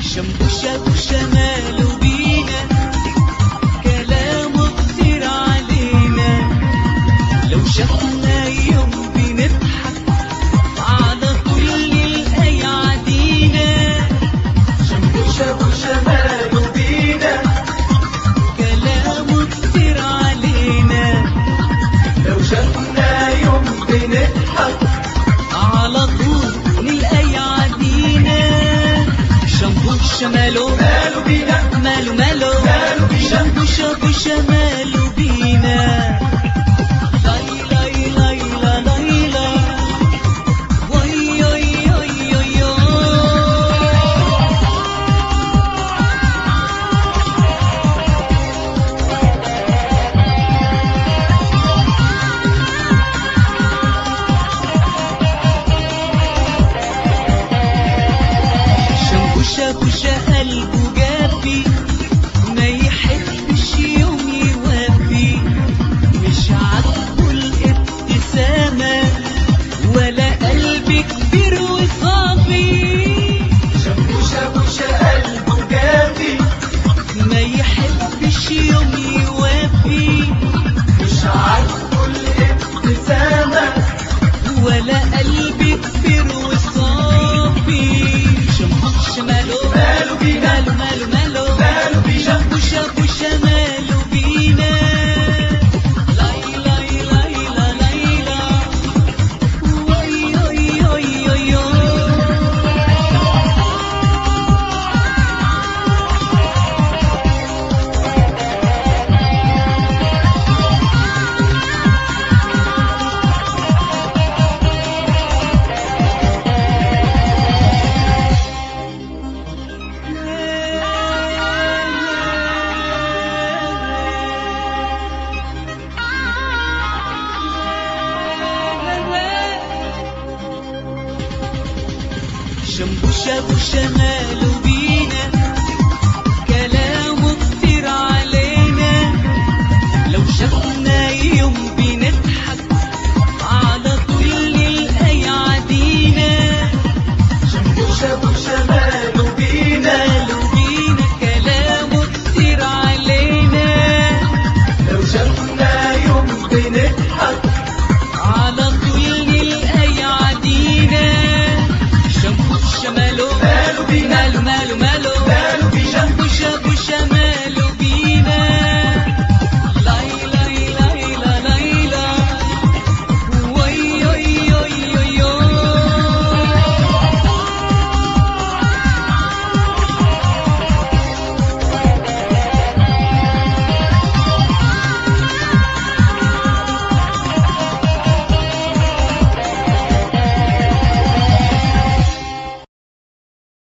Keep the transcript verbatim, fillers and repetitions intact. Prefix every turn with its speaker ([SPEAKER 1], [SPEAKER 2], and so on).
[SPEAKER 1] شمبو شافو شماله بينا، كلامه كتير علينا، لو شافنا يوم بنضحك على كل الآي عدينا.
[SPEAKER 2] شمبو شافو شماله بينا،
[SPEAKER 1] كلامه كتير علينا،
[SPEAKER 2] لو شافنا يوم بنضحك
[SPEAKER 1] على طول الآي عدينا. شمبو شماله
[SPEAKER 2] ماله بينا،
[SPEAKER 1] ماله ماله
[SPEAKER 2] ماله بينا،
[SPEAKER 1] شمبو شافو شماله بينا. ليلى ليلى ليلى وي وي وي وي. شمبو شافو قلبه جافي، ما يحبش يوم يوافي، مش عاجبه الابتسامة ولا قلب كبير وصافي.
[SPEAKER 2] شمبو شافو قلبه جافي،
[SPEAKER 1] ما يحبش يوم يوافي،
[SPEAKER 2] مش عاجبه الابتسامة
[SPEAKER 1] ولا قلب كبير وصافي. شمبو شماله
[SPEAKER 2] ماله بينا،
[SPEAKER 1] ماله ماله ماله
[SPEAKER 2] ماله بينا،
[SPEAKER 1] شمبو شافو شماله بينا. ليلى ليلى ليلى وي وي وي وي. شمبو شافو شماله بينا.